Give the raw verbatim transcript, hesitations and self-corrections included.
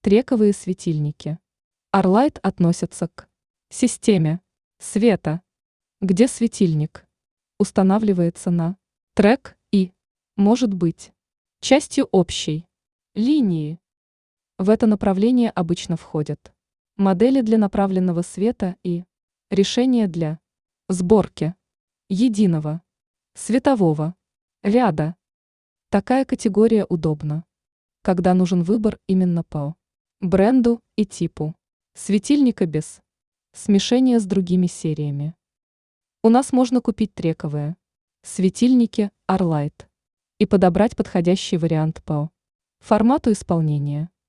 Трековые светильники. Арлайт относятся к системе света, где светильник устанавливается на трек и может быть частью общей линии. В это направление обычно входят модели для направленного света и решения для сборки единого светового ряда. Такая категория удобна, когда нужен выбор именно по бренду и типу светильника без смешения с другими сериями. У нас можно купить трековые светильники Арлайт и подобрать подходящий вариант по формату исполнения.